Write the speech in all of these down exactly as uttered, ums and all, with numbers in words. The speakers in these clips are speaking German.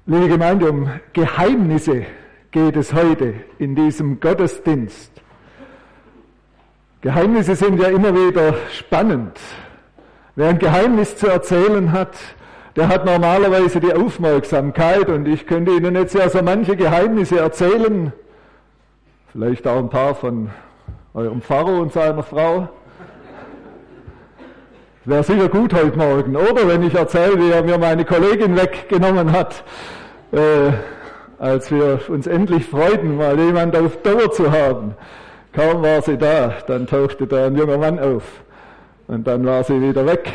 Liebe Gemeinde, um Geheimnisse geht es heute in diesem Gottesdienst. Geheimnisse sind ja immer wieder spannend. Wer ein Geheimnis zu erzählen hat, der hat normalerweise die Aufmerksamkeit, und ich könnte Ihnen jetzt ja so manche Geheimnisse erzählen, vielleicht auch ein paar von eurem Pfarrer und seiner Frau. Wäre sicher gut heute Morgen, oder? Wenn ich erzähle, wie er mir meine Kollegin weggenommen hat, äh, als wir uns endlich freuten, mal jemand auf Dauer zu haben. Kaum war sie da, dann tauchte da ein junger Mann auf und dann war sie wieder weg.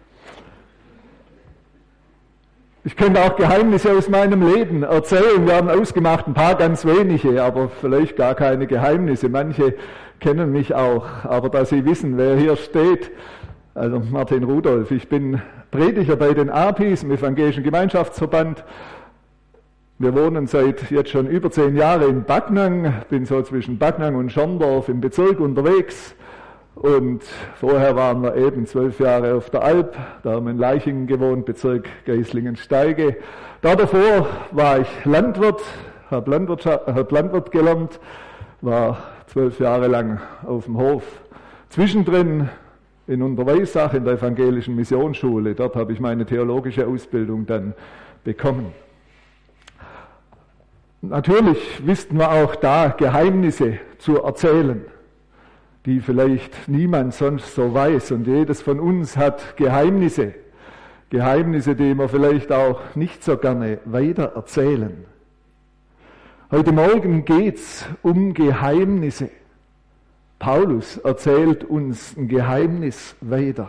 Ich könnte auch Geheimnisse aus meinem Leben erzählen. Wir haben ausgemacht, ein paar ganz wenige, aber vielleicht gar keine Geheimnisse. Manche kennen mich auch, aber dass Sie wissen, wer hier steht, also Martin Rudolph, ich bin Prediger bei den A P I S, im Evangelischen Gemeinschaftsverband. Wir wohnen seit jetzt schon über zehn Jahren in Backnang, bin so zwischen Backnang und Schorndorf im Bezirk unterwegs, und vorher waren wir eben zwölf Jahre auf der Alp, da haben wir in Leichingen gewohnt, Bezirk Geislingen-Steige. Da davor war ich Landwirt, habe hab Landwirt gelernt, war zwölf Jahre lang auf dem Hof. Zwischendrin in Unterweissach in der Evangelischen Missionsschule. Dort habe ich meine theologische Ausbildung dann bekommen. Natürlich wussten wir auch da Geheimnisse zu erzählen, die vielleicht niemand sonst so weiß. Und jedes von uns hat Geheimnisse. Geheimnisse, die wir vielleicht auch nicht so gerne weiter erzählen. Heute Morgen geht's um Geheimnisse. Paulus erzählt uns ein Geheimnis weiter.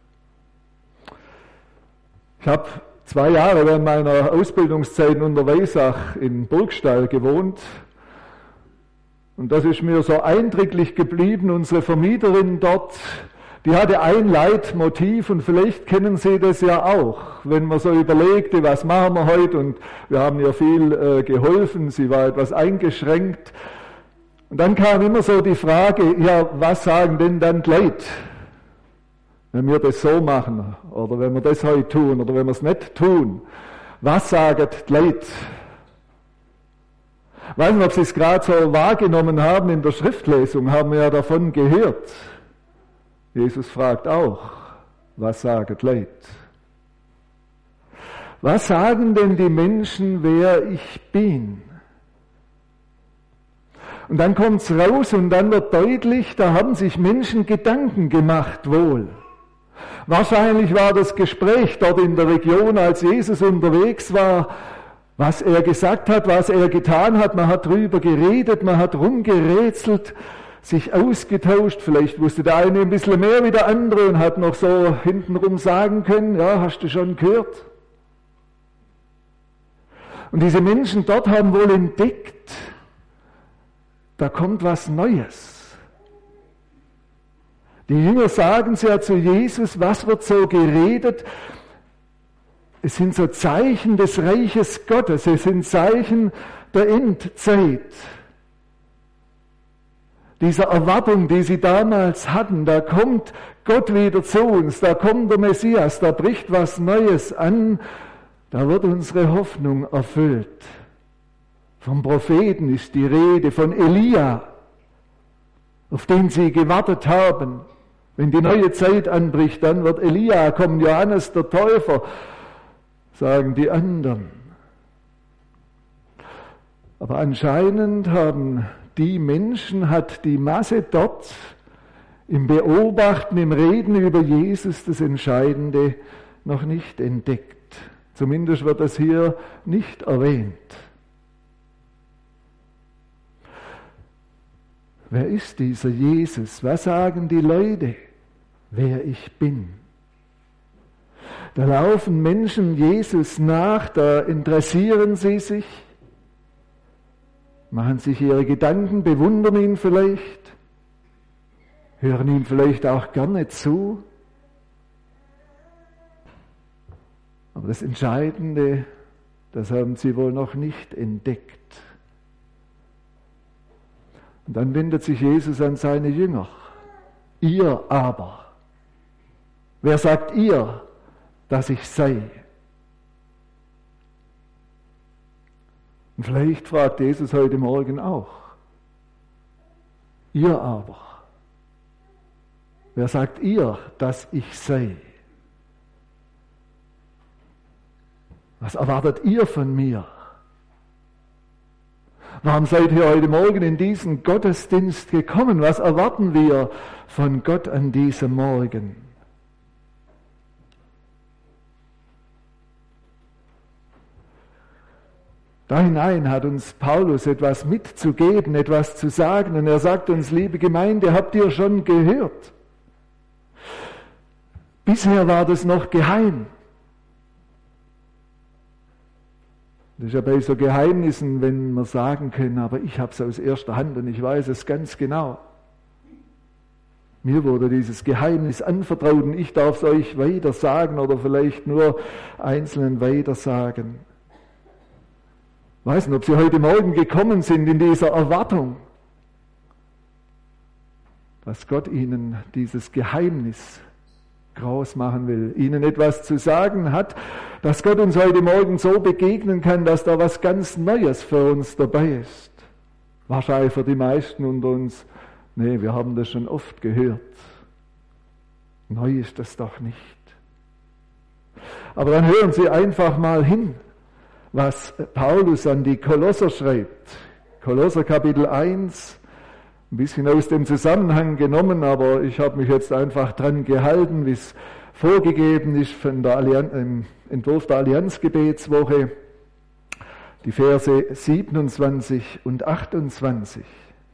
Ich habe zwei Jahre während meiner Ausbildungszeit in Unterweissach in Burgstall gewohnt, und das ist mir so eindrücklich geblieben. Unsere Vermieterin dort, die hatte ein Leitmotiv, und vielleicht kennen Sie das ja auch, wenn man so überlegte, was machen wir heute, und wir haben ihr viel äh, geholfen, sie war etwas eingeschränkt. Und dann kam immer so die Frage, ja, was sagen denn dann die Leute, wenn wir das so machen, oder wenn wir das heute tun, oder wenn wir es nicht tun? Was sagen die Leute? Ich weiß nicht, ob Sie es gerade so wahrgenommen haben, in der Schriftlesung haben wir ja davon gehört. Jesus fragt auch, was sagen die Leute? Was sagen denn die Menschen, wer ich bin? Und dann kommt's raus und dann wird deutlich, da haben sich Menschen Gedanken gemacht wohl. Wahrscheinlich war das Gespräch dort in der Region, als Jesus unterwegs war, was er gesagt hat, was er getan hat. Man hat drüber geredet, man hat rumgerätselt, sich ausgetauscht. Vielleicht wusste der eine ein bisschen mehr wie der andere und hat noch so hintenrum sagen können, ja, hast du schon gehört? Und diese Menschen dort haben wohl entdeckt, da kommt was Neues. Die Jünger sagen es ja zu Jesus, was wird so geredet? Es sind so Zeichen des Reiches Gottes, es sind Zeichen der Endzeit. Dieser Erwartung, die sie damals hatten, da kommt Gott wieder zu uns, da kommt der Messias, da bricht was Neues an, da wird unsere Hoffnung erfüllt. Vom Propheten ist die Rede, von Elia, auf den sie gewartet haben. Wenn die neue Zeit anbricht, dann wird Elia kommen, Johannes der Täufer, sagen die anderen. Aber anscheinend haben die Menschen, hat die Masse dort im Beobachten, im Reden über Jesus das Entscheidende noch nicht entdeckt. Zumindest wird das hier nicht erwähnt. Wer ist dieser Jesus? Was sagen die Leute, wer ich bin? Da laufen Menschen Jesus nach, da interessieren sie sich, machen sich ihre Gedanken, bewundern ihn vielleicht, hören ihm vielleicht auch gerne zu. Aber das Entscheidende, das haben sie wohl noch nicht entdeckt. Und dann wendet sich Jesus an seine Jünger. Ihr aber, wer sagt ihr, dass ich sei? Und vielleicht fragt Jesus heute Morgen auch. Ihr aber, wer sagt ihr, dass ich sei? Was erwartet ihr von mir? Warum seid ihr heute Morgen in diesen Gottesdienst gekommen? Was erwarten wir von Gott an diesem Morgen? Da hinein hat uns Paulus etwas mitzugeben, etwas zu sagen. Und er sagt uns, liebe Gemeinde, habt ihr schon gehört? Bisher war das noch geheim. Das ist ja bei so Geheimnissen, wenn wir sagen können, aber ich habe es aus erster Hand und ich weiß es ganz genau. Mir wurde dieses Geheimnis anvertraut und ich darf es euch weiter sagen oder vielleicht nur Einzelnen weiter sagen. Ich weiß nicht, ob Sie heute Morgen gekommen sind in dieser Erwartung, dass Gott Ihnen dieses Geheimnis groß machen will, Ihnen etwas zu sagen hat, dass Gott uns heute Morgen so begegnen kann, dass da was ganz Neues für uns dabei ist. Wahrscheinlich für die meisten unter uns, nee, wir haben das schon oft gehört. Neu ist das doch nicht. Aber dann hören Sie einfach mal hin, was Paulus an die Kolosser schreibt. Kolosser Kapitel eins, ein bisschen aus dem Zusammenhang genommen, aber ich habe mich jetzt einfach dran gehalten, wie es vorgegeben ist von der Allianz, im Entwurf der Allianzgebetswoche, die Verse siebenundzwanzig und achtundzwanzig.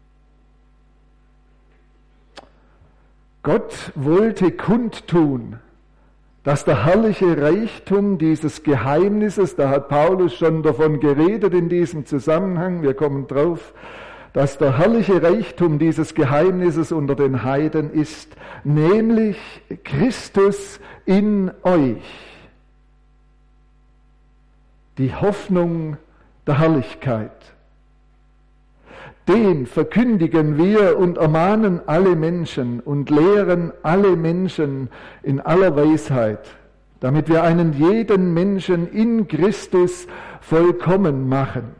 Gott wollte kundtun, dass der herrliche Reichtum dieses Geheimnisses, da hat Paulus schon davon geredet in diesem Zusammenhang, wir kommen drauf, dass der herrliche Reichtum dieses Geheimnisses unter den Heiden ist, nämlich Christus in euch, die Hoffnung der Herrlichkeit. Den verkündigen wir und ermahnen alle Menschen und lehren alle Menschen in aller Weisheit, damit wir einen jeden Menschen in Christus vollkommen machen.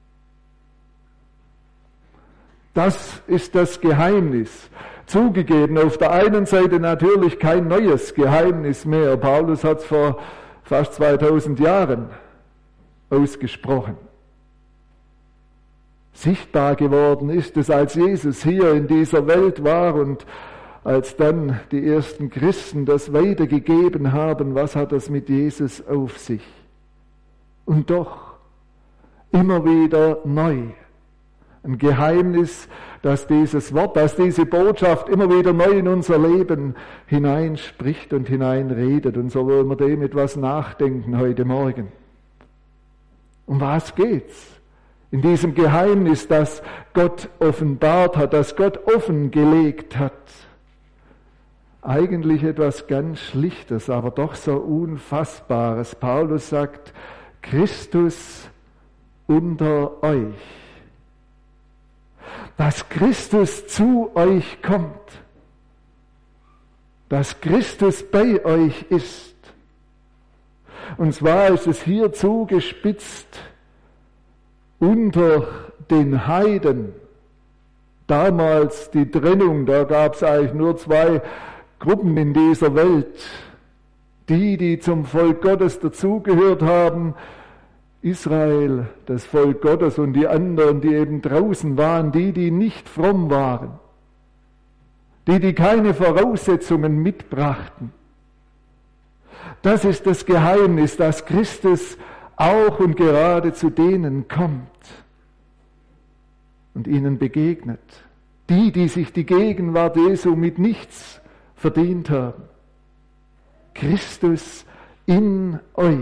Das ist das Geheimnis. Zugegeben, auf der einen Seite natürlich kein neues Geheimnis mehr. Paulus hat es vor fast zweitausend Jahren ausgesprochen. Sichtbar geworden ist es, als Jesus hier in dieser Welt war und als dann die ersten Christen das weitergegeben haben, was hat das mit Jesus auf sich? Und doch immer wieder neu. Ein Geheimnis, dass dieses Wort, dass diese Botschaft immer wieder neu in unser Leben hineinspricht und hineinredet. Und so wollen wir dem etwas nachdenken heute Morgen. Um was geht's? In diesem Geheimnis, das Gott offenbart hat, das Gott offengelegt hat. Eigentlich etwas ganz Schlichtes, aber doch so Unfassbares. Paulus sagt, Christus unter euch. Dass Christus zu euch kommt. Dass Christus bei euch ist. Und zwar ist es hier zugespitzt unter den Heiden. Damals die Trennung, da gab es eigentlich nur zwei Gruppen in dieser Welt. Die, die zum Volk Gottes dazugehört haben, Israel, das Volk Gottes, und die anderen, die eben draußen waren, die, die nicht fromm waren. Die, die keine Voraussetzungen mitbrachten. Das ist das Geheimnis, dass Christus auch und gerade zu denen kommt und ihnen begegnet. Die, die sich die Gegenwart Jesu mit nichts verdient haben. Christus in euch.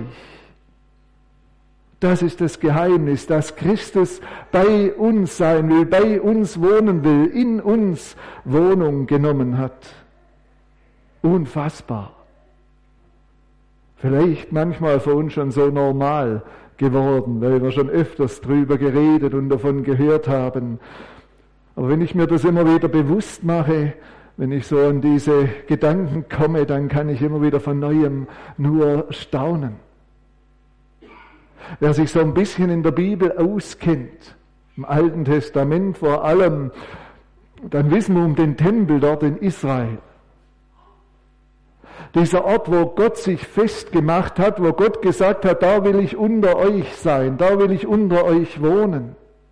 Das ist das Geheimnis, dass Christus bei uns sein will, bei uns wohnen will, in uns Wohnung genommen hat. Unfassbar. Vielleicht manchmal für uns schon so normal geworden, weil wir schon öfters drüber geredet und davon gehört haben. Aber wenn ich mir das immer wieder bewusst mache, wenn ich so an diese Gedanken komme, dann kann ich immer wieder von Neuem nur staunen. Wer sich so ein bisschen in der Bibel auskennt, im Alten Testament vor allem, dann wissen wir um den Tempel dort in Israel. Dieser Ort, wo Gott sich festgemacht hat, wo Gott gesagt hat, da will ich unter euch sein, da will ich unter euch wohnen.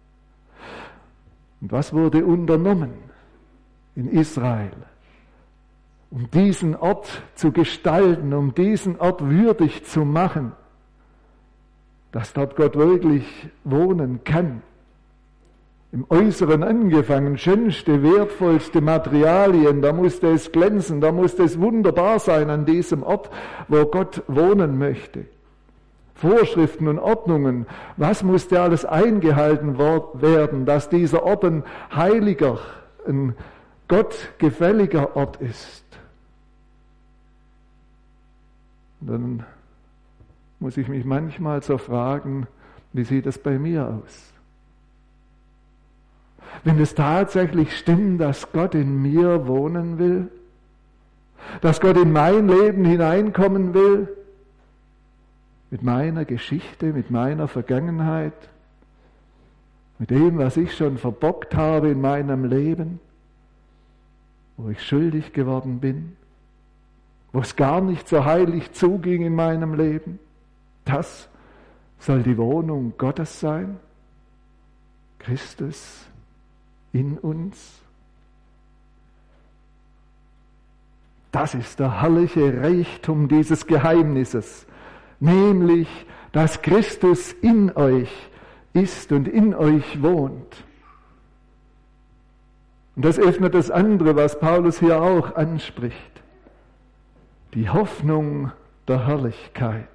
Und was wurde unternommen in Israel, um diesen Ort zu gestalten, um diesen Ort würdig zu machen, dass dort Gott wirklich wohnen kann? Im Äußeren angefangen, schönste, wertvollste Materialien, da musste es glänzen, da musste es wunderbar sein an diesem Ort, wo Gott wohnen möchte. Vorschriften und Ordnungen, was musste alles eingehalten werden, dass dieser Ort ein heiliger, ein gottgefälliger Ort ist. Dann muss ich mich manchmal so fragen, wie sieht es bei mir aus? Wenn es tatsächlich stimmt, dass Gott in mir wohnen will, dass Gott in mein Leben hineinkommen will, mit meiner Geschichte, mit meiner Vergangenheit, mit dem, was ich schon verbockt habe in meinem Leben, wo ich schuldig geworden bin, wo es gar nicht so heilig zuging in meinem Leben, das soll die Wohnung Gottes sein, Christus in uns. Das ist der herrliche Reichtum dieses Geheimnisses, nämlich, dass Christus in euch ist und in euch wohnt. Und das öffnet das andere, was Paulus hier auch anspricht. Die Hoffnung der Herrlichkeit.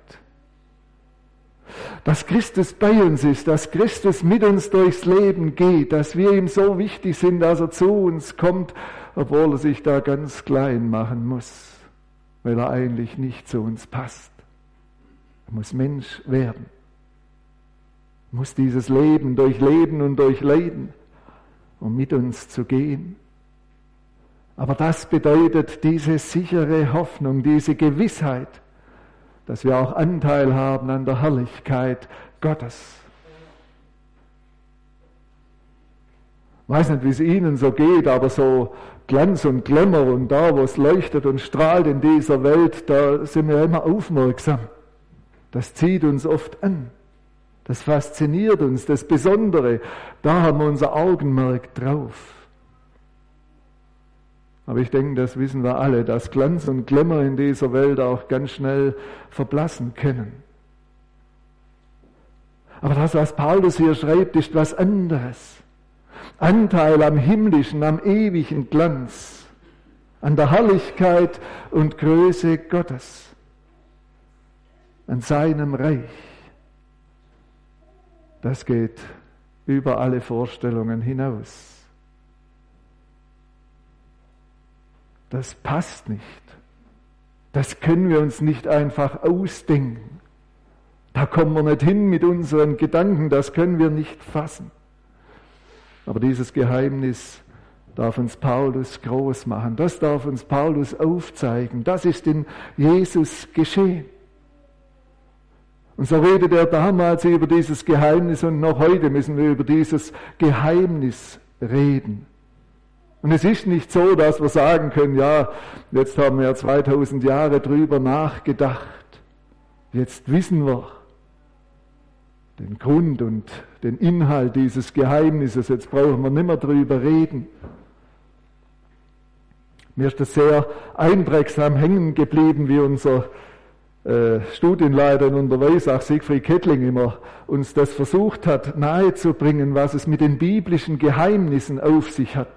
Dass Christus bei uns ist, dass Christus mit uns durchs Leben geht, dass wir ihm so wichtig sind, dass er zu uns kommt, obwohl er sich da ganz klein machen muss, weil er eigentlich nicht zu uns passt. Er muss Mensch werden, er muss dieses Leben durchleben und durchleiden, um mit uns zu gehen. Aber das bedeutet diese sichere Hoffnung, diese Gewissheit, dass wir auch Anteil haben an der Herrlichkeit Gottes. Ich weiß nicht, wie es Ihnen so geht, aber so Glanz und Glamour und da, wo es leuchtet und strahlt in dieser Welt, da sind wir immer aufmerksam. Das zieht uns oft an. Das fasziniert uns, das Besondere. Da haben wir unser Augenmerk drauf. Aber ich denke, das wissen wir alle, dass Glanz und Glamour in dieser Welt auch ganz schnell verblassen können. Aber das, was Paulus hier schreibt, ist was anderes. Anteil am himmlischen, am ewigen Glanz, an der Herrlichkeit und Größe Gottes, an seinem Reich. Das geht über alle Vorstellungen hinaus. Das passt nicht. Das können wir uns nicht einfach ausdenken. Da kommen wir nicht hin mit unseren Gedanken, das können wir nicht fassen. Aber dieses Geheimnis darf uns Paulus groß machen. Das darf uns Paulus aufzeigen. Das ist in Jesus geschehen. Und so redet er damals über dieses Geheimnis und noch heute müssen wir über dieses Geheimnis reden. Und es ist nicht so, dass wir sagen können, ja, jetzt haben wir zweitausend Jahre drüber nachgedacht. Jetzt wissen wir den Grund und den Inhalt dieses Geheimnisses. Jetzt brauchen wir nicht mehr drüber reden. Mir ist das sehr einprägsam hängen geblieben, wie unser äh, Studienleiter in Unterweisach, Siegfried Kettling, immer uns das versucht hat, nahezubringen, was es mit den biblischen Geheimnissen auf sich hat.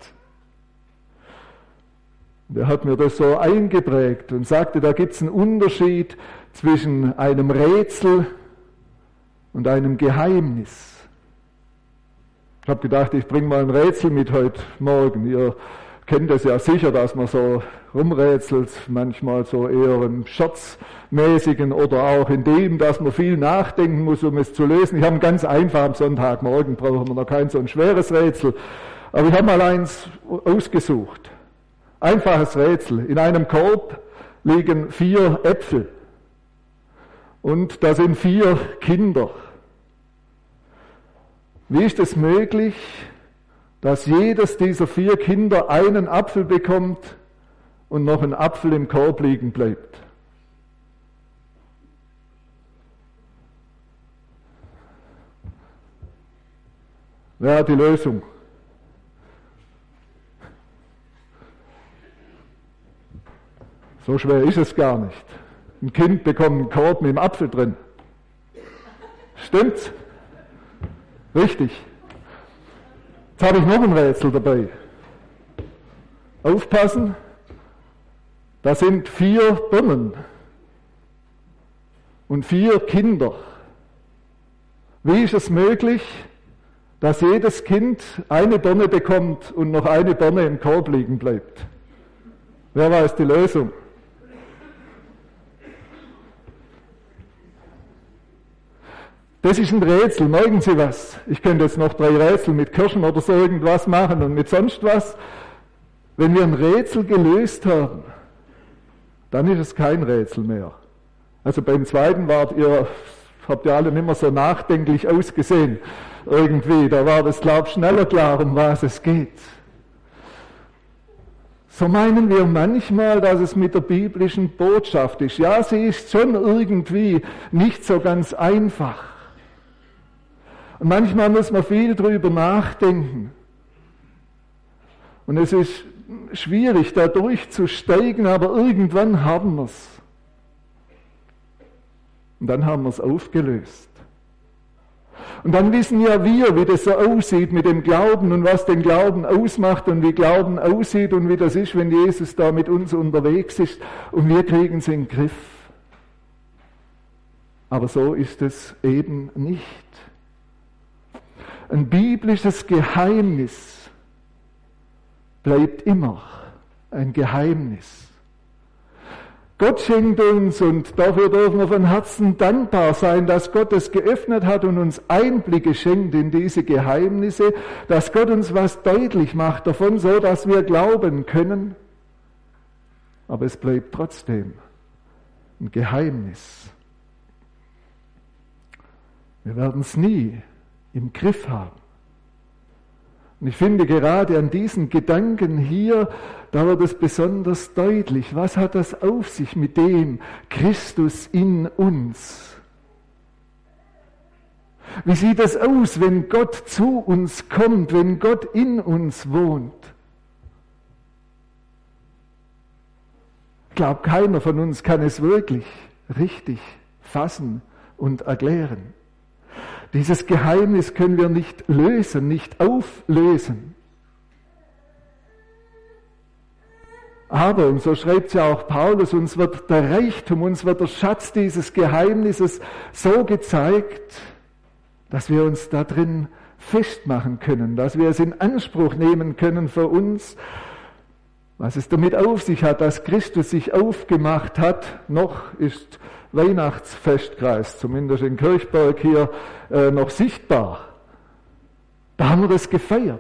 Er hat mir das so eingeprägt und sagte, da gibt es einen Unterschied zwischen einem Rätsel und einem Geheimnis. Ich habe gedacht, ich bringe mal ein Rätsel mit heute Morgen. Ihr kennt es ja sicher, dass man so rumrätselt, manchmal so eher im scherzmäßigen oder auch in dem, dass man viel nachdenken muss, um es zu lösen. Ich habe einen ganz einfachen Sonntagmorgen, brauchen wir noch kein so ein schweres Rätsel. Aber ich habe mal eins ausgesucht. Einfaches Rätsel. In einem Korb liegen vier Äpfel und da sind vier Kinder. Wie ist es möglich, dass jedes dieser vier Kinder einen Apfel bekommt und noch ein Apfel im Korb liegen bleibt? Wer hat die Lösung? So schwer ist es gar nicht. Ein Kind bekommt einen Korb mit dem Apfel drin. Stimmt's? Richtig. Jetzt habe ich noch ein Rätsel dabei. Aufpassen, da sind vier Birnen und vier Kinder. Wie ist es möglich, dass jedes Kind eine Birne bekommt und noch eine Birne im Korb liegen bleibt? Wer weiß die Lösung? Das ist ein Rätsel, merken Sie was? Ich könnte jetzt noch drei Rätsel mit Kirschen oder so irgendwas machen und mit sonst was. Wenn wir ein Rätsel gelöst haben, dann ist es kein Rätsel mehr. Also beim zweiten wart ihr, habt ihr alle nicht mehr so nachdenklich ausgesehen irgendwie. Da war das, glaub ich, schneller klar, um was es geht. So meinen wir manchmal, dass es mit der biblischen Botschaft ist. Ja, sie ist schon irgendwie nicht so ganz einfach. Und manchmal muss man viel drüber nachdenken. Und es ist schwierig, da durchzusteigen, aber irgendwann haben wir es. Und dann haben wir es aufgelöst. Und dann wissen ja wir, wie das so aussieht mit dem Glauben und was den Glauben ausmacht und wie Glauben aussieht und wie das ist, wenn Jesus da mit uns unterwegs ist und wir kriegen es in den Griff. Aber so ist es eben nicht. Ein biblisches Geheimnis bleibt immer ein Geheimnis. Gott schenkt uns, und dafür dürfen wir von Herzen dankbar sein, dass Gott es geöffnet hat und uns Einblicke schenkt in diese Geheimnisse, dass Gott uns was deutlich macht davon, so dass wir glauben können. Aber es bleibt trotzdem ein Geheimnis. Wir werden es nie im Griff haben. Und ich finde gerade an diesen Gedanken hier, da wird es besonders deutlich. Was hat das auf sich mit dem Christus in uns? Wie sieht das aus, wenn Gott zu uns kommt, wenn Gott in uns wohnt? Ich glaube, keiner von uns kann es wirklich richtig fassen und erklären. Dieses Geheimnis können wir nicht lösen, nicht auflösen. Aber, und so schreibt ja auch Paulus, uns wird der Reichtum, uns wird der Schatz dieses Geheimnisses so gezeigt, dass wir uns da drin festmachen können, dass wir es in Anspruch nehmen können für uns, was es damit auf sich hat, dass Christus sich aufgemacht hat. Noch ist Weihnachtsfestkreis, zumindest in Kirchberg hier, äh, noch sichtbar. Da haben wir das gefeiert.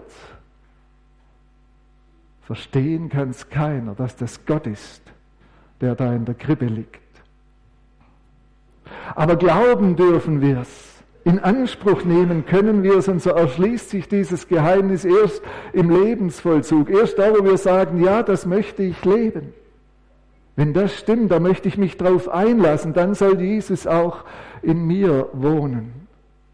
Verstehen kann es keiner, dass das Gott ist, der da in der Krippe liegt. Aber glauben dürfen wir es. In Anspruch nehmen können wir es, und so erschließt sich dieses Geheimnis erst im Lebensvollzug. Erst da, wo wir sagen, ja, das möchte ich leben. Wenn das stimmt, da möchte ich mich drauf einlassen, dann soll Jesus auch in mir wohnen.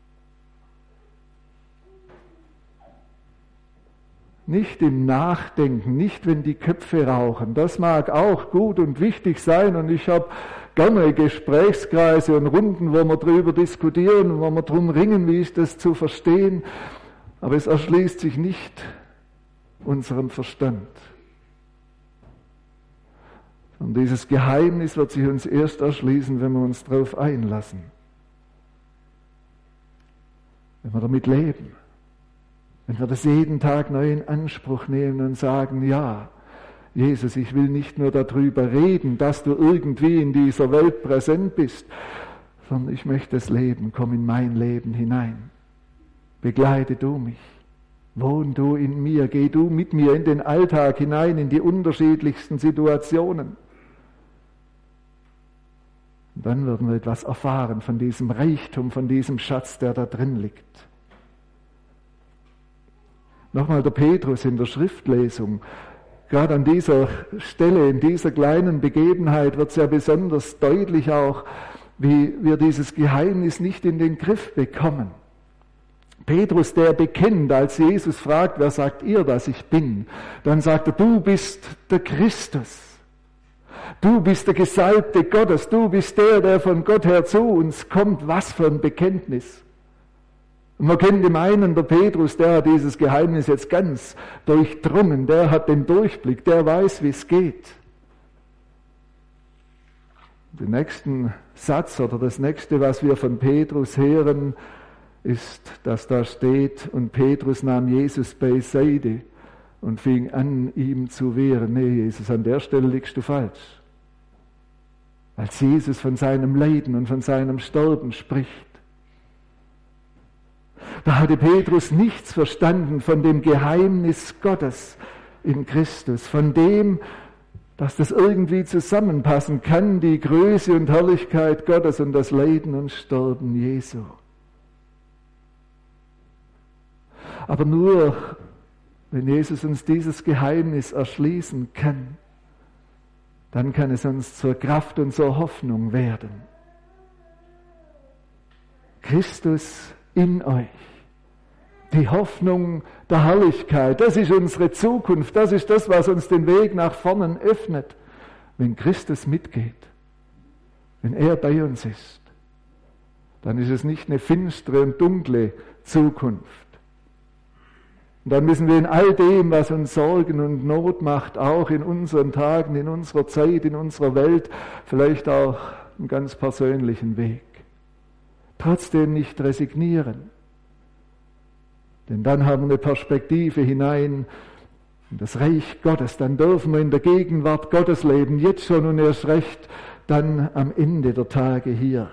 Nicht im Nachdenken, nicht wenn die Köpfe rauchen. Das mag auch gut und wichtig sein, und ich habe gerne Gesprächskreise und Runden, wo wir darüber diskutieren, wo wir darum ringen, wie ist das zu verstehen. Aber es erschließt sich nicht unserem Verstand. Und dieses Geheimnis wird sich uns erst erschließen, wenn wir uns darauf einlassen. Wenn wir damit leben. Wenn wir das jeden Tag neu in Anspruch nehmen und sagen, ja, Jesus, ich will nicht nur darüber reden, dass du irgendwie in dieser Welt präsent bist, sondern ich möchte es leben. Komm in mein Leben hinein. Begleite du mich. Wohn du in mir. Geh du mit mir in den Alltag hinein, in die unterschiedlichsten Situationen. Und dann werden wir etwas erfahren von diesem Reichtum, von diesem Schatz, der da drin liegt. Nochmal der Petrus in der Schriftlesung. Gerade an dieser Stelle, in dieser kleinen Begebenheit wird es ja besonders deutlich auch, wie wir dieses Geheimnis nicht in den Griff bekommen. Petrus, der bekennt, als Jesus fragt, wer sagt ihr, dass ich bin? Dann sagt er, du bist der Christus. Du bist der Gesalbte Gottes. Du bist der, der von Gott her zu uns kommt. Was für ein Bekenntnis. Und man könnte meinen, der Petrus, der hat dieses Geheimnis jetzt ganz durchdrungen. Der hat den Durchblick. Der weiß, wie es geht. Den nächsten Satz oder das nächste, was wir von Petrus hören, ist, dass da steht, und Petrus nahm Jesus beiseite und fing an, ihm zu wehren. Nee, Jesus, an der Stelle liegst du falsch. Als Jesus von seinem Leiden und von seinem Sterben spricht, da hatte Petrus nichts verstanden von dem Geheimnis Gottes in Christus, von dem, dass das irgendwie zusammenpassen kann, die Größe und Herrlichkeit Gottes und das Leiden und Sterben Jesu. Aber nur, wenn Jesus uns dieses Geheimnis erschließen kann, dann kann es uns zur Kraft und zur Hoffnung werden. Christus in euch, die Hoffnung der Herrlichkeit, das ist unsere Zukunft, das ist das, was uns den Weg nach vorne öffnet, wenn Christus mitgeht, wenn er bei uns ist. Dann ist es nicht eine finstere und dunkle Zukunft. Und dann müssen wir in all dem, was uns Sorgen und Not macht, auch in unseren Tagen, in unserer Zeit, in unserer Welt, vielleicht auch einen ganz persönlichen Weg, trotzdem nicht resignieren. Denn dann haben wir eine Perspektive hinein in das Reich Gottes. Dann dürfen wir in der Gegenwart Gottes leben, jetzt schon und erst recht dann am Ende der Tage hier.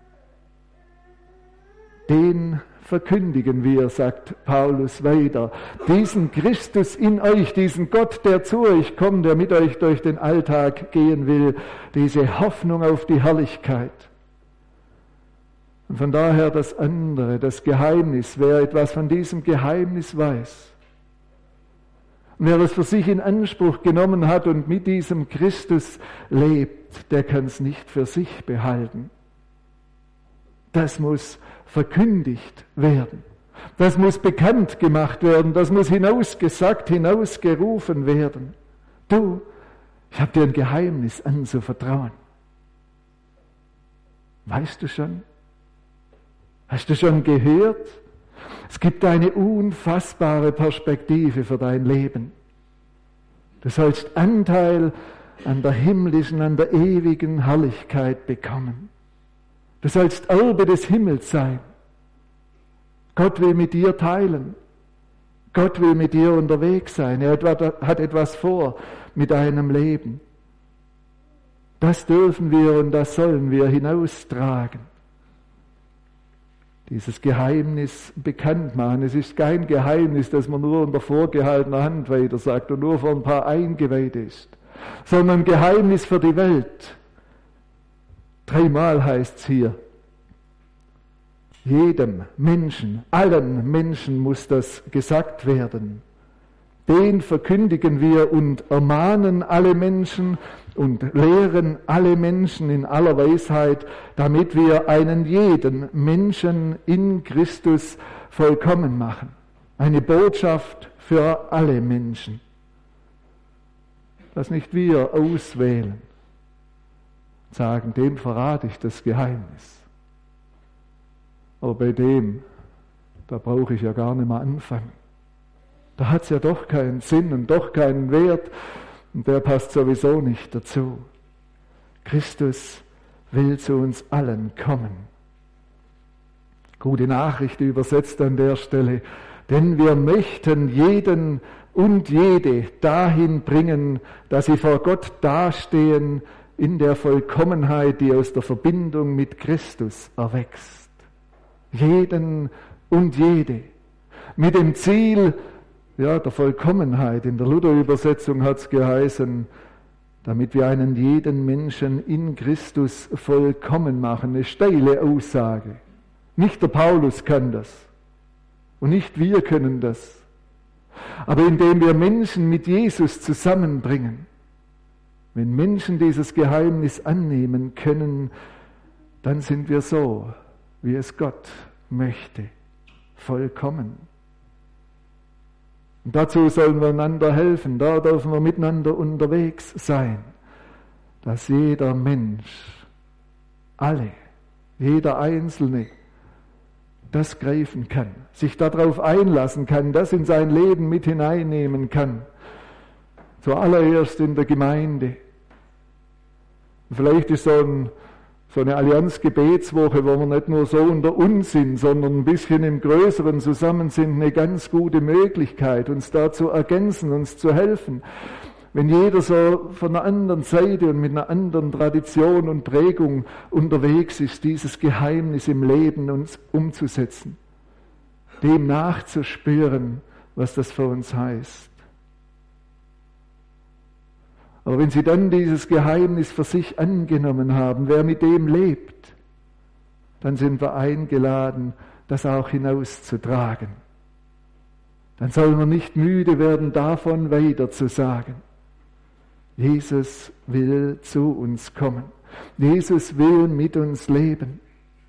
Den verkündigen wir, sagt Paulus weiter, diesen Christus in euch, diesen Gott, der zu euch kommt, der mit euch durch den Alltag gehen will, diese Hoffnung auf die Herrlichkeit. Und von daher das andere, das Geheimnis, wer etwas von diesem Geheimnis weiß, und wer es für sich in Anspruch genommen hat und mit diesem Christus lebt, der kann es nicht für sich behalten. Das muss verkündigt werden. Das muss bekannt gemacht werden. Das muss hinausgesagt, hinausgerufen werden. Du, ich habe dir ein Geheimnis anzuvertrauen. Weißt du schon? Hast du schon gehört? Es gibt eine unfassbare Perspektive für dein Leben. Du sollst Anteil an der himmlischen, an der ewigen Herrlichkeit bekommen. Du sollst Erbe des Himmels sein. Gott will mit dir teilen. Gott will mit dir unterwegs sein. Er hat etwas vor mit deinem Leben. Das dürfen wir und das sollen wir hinaustragen. Dieses Geheimnis bekannt machen. Es ist kein Geheimnis, das man nur unter vorgehaltener Hand weiter sagt und nur vor ein paar eingeweiht ist, sondern ein Geheimnis für die Welt. Dreimal heißt es hier, jedem Menschen, allen Menschen muss das gesagt werden. Den verkündigen wir und ermahnen alle Menschen und lehren alle Menschen in aller Weisheit, damit wir einen jeden Menschen in Christus vollkommen machen. Eine Botschaft für alle Menschen. Dass nicht wir auswählen, sagen, dem verrate ich das Geheimnis. Aber bei dem, da brauche ich ja gar nicht mehr anfangen. Da hat es ja doch keinen Sinn und doch keinen Wert und der passt sowieso nicht dazu. Christus will zu uns allen kommen. Gute Nachricht übersetzt an der Stelle, denn wir möchten jeden und jede dahin bringen, dass sie vor Gott dastehen in der Vollkommenheit, die aus der Verbindung mit Christus erwächst. Jeden und jede. Mit dem Ziel, ja, der Vollkommenheit. In der Luther-Übersetzung hat es geheißen, damit wir einen jeden Menschen in Christus vollkommen machen. Eine steile Aussage. Nicht der Paulus kann das. Und nicht wir können das. Aber indem wir Menschen mit Jesus zusammenbringen, wenn Menschen dieses Geheimnis annehmen können, dann sind wir so, wie es Gott möchte, vollkommen. Und dazu sollen wir einander helfen, da dürfen wir miteinander unterwegs sein, dass jeder Mensch, alle, jeder Einzelne, das greifen kann, sich darauf einlassen kann, das in sein Leben mit hineinnehmen kann. Zuallererst in der Gemeinde. Und vielleicht ist so, ein, so eine Allianz-Gebetswoche, wo wir nicht nur so unter uns sind, sondern ein bisschen im Größeren zusammen sind, eine ganz gute Möglichkeit, uns da zu ergänzen, uns zu helfen. Wenn jeder so von einer anderen Seite und mit einer anderen Tradition und Prägung unterwegs ist, dieses Geheimnis im Leben uns umzusetzen, dem nachzuspüren, was das für uns heißt. Aber wenn Sie dann dieses Geheimnis für sich angenommen haben, wer mit dem lebt, dann sind wir eingeladen, das auch hinauszutragen. Dann sollen wir nicht müde werden, davon weiter zu sagen. Jesus will zu uns kommen. Jesus will mit uns leben.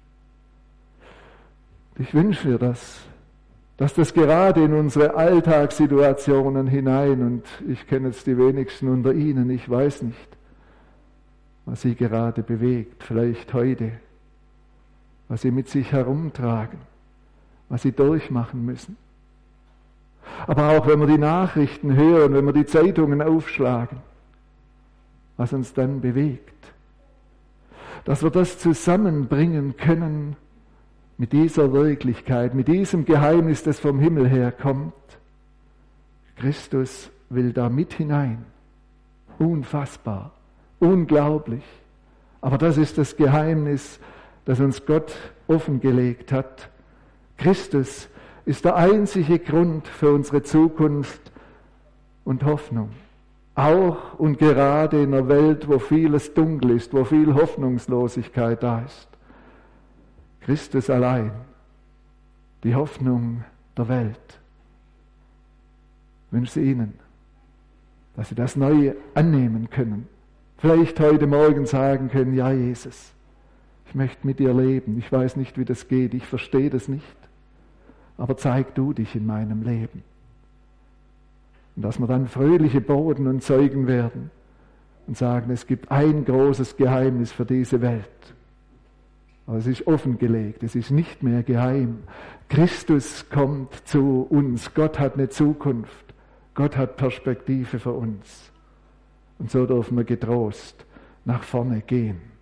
Ich wünsche mir das, dass das gerade in unsere Alltagssituationen hinein, und ich kenne jetzt die wenigsten unter Ihnen, ich weiß nicht, was Sie gerade bewegt, vielleicht heute, was Sie mit sich herumtragen, was Sie durchmachen müssen. Aber auch wenn wir die Nachrichten hören, wenn wir die Zeitungen aufschlagen, was uns dann bewegt, dass wir das zusammenbringen können mit dieser Wirklichkeit, mit diesem Geheimnis, das vom Himmel herkommt. Christus will da mit hinein. Unfassbar, unglaublich. Aber das ist das Geheimnis, das uns Gott offengelegt hat. Christus ist der einzige Grund für unsere Zukunft und Hoffnung. Auch und gerade in einer Welt, wo vieles dunkel ist, wo viel Hoffnungslosigkeit da ist. Christus allein, die Hoffnung der Welt. Ich wünsche Ihnen, dass Sie das neu annehmen können. Vielleicht heute Morgen sagen können, ja Jesus, ich möchte mit dir leben. Ich weiß nicht, wie das geht, ich verstehe das nicht. Aber zeig du dich in meinem Leben. Und dass wir dann fröhliche Boten und Zeugen werden und sagen, es gibt ein großes Geheimnis für diese Welt. Aber es ist offengelegt, es ist nicht mehr geheim. Christus kommt zu uns. Gott hat eine Zukunft. Gott hat Perspektive für uns. Und so dürfen wir getrost nach vorne gehen.